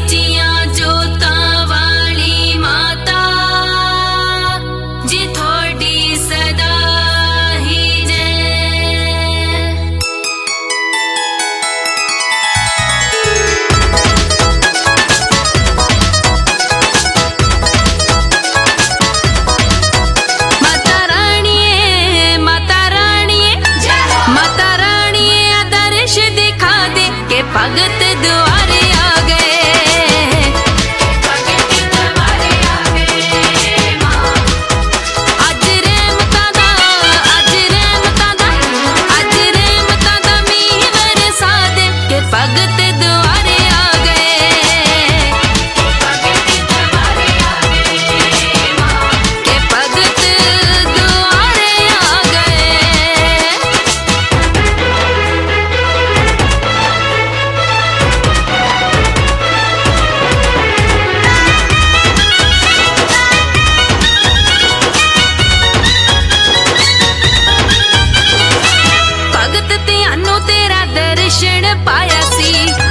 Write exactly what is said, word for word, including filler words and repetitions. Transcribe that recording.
भगत द्वारे आ गए, भगत द्वारे आ गए मां। अज रहमतां दा, अज रहमतां दा, अज रहमतां दा मींह बरसा दे के भगत द्वारे आ गए, भगत द्वारे आ गए मां, के भगत द्वारे आ गए। भगत त्यानू तेरा दर्शन पाया सी।